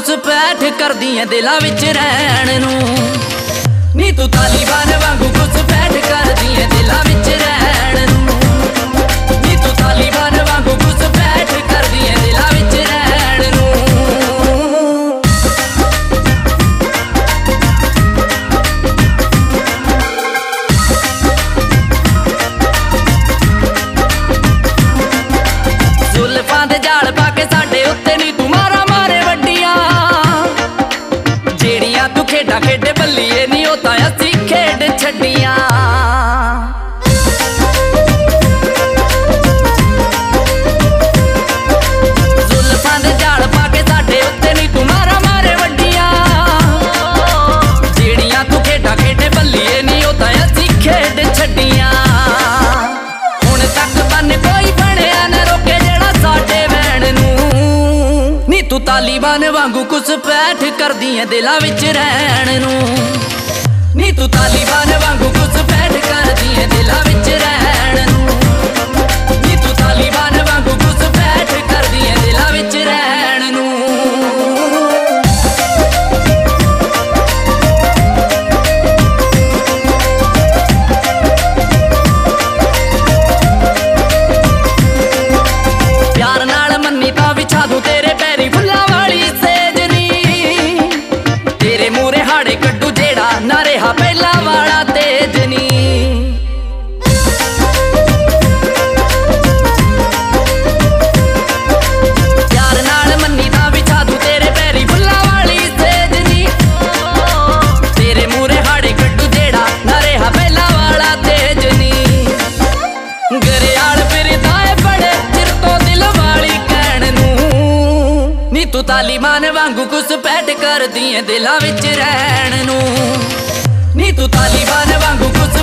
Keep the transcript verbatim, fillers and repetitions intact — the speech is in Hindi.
घुसपैठ करदी है दिलां विच रहण नूं। नी तू तालिबान वांगू घुसपैठ करदी है दिलां विच रहण नूं। नी तू तालिबान वांगू घुसपैठ करदी है दिलां विच रहण नूं। जुल्फां दे जाल पाके साडे उत्ते नी तू मारा मारे वड्डियां, जेड़ियां तू खेडां खेडे बल्लीए नी ओ तां असीं खेड छड्डियां। जुल्फां दे जाल पाके साडे उत्ते नी तू मारा मारे वड्डियां, जेड़ियां तू खेडां खेडे बल्लीए नी ओ तां असीं खेड छड्डियां। हुण तक बन कोई बणिया ना रोके जेड़ा साडे वैण नूं। नी तू तालिबान वांगू घुसपैठ करदी है दिलां विच रहण नूं। नी तू तालिबान वांगू घुसपैठ करदी है दिलां विच रहण नूं। नी तू तालिबान वांगू घुसपैठ करदी है दिलां विच रहण नूं। प्यार नाल मन्नी तां विछा दूं तेरे पैरी फुल्लां वाली सेजनी, तेरे मूहरे हाड़े कड्डू जेड़ा ना रेहा पहला वाला तेजनी। प्यार नाल मन्नी तां विछा दूं तेरे पैरी फुल्लां वाली सेजनी, तेरे मूहरे हाड़े कड्डू जेड़ा ना रेहा पहला वाला तेजनी। गरियाल फिरदा है बड़े चिर तो दिल वाली कहण नूं। नी तू तालिबान वांगू घुसपैठ करदी है दिलां विच रहण नूं। नी तू तालिबान वांगू घुस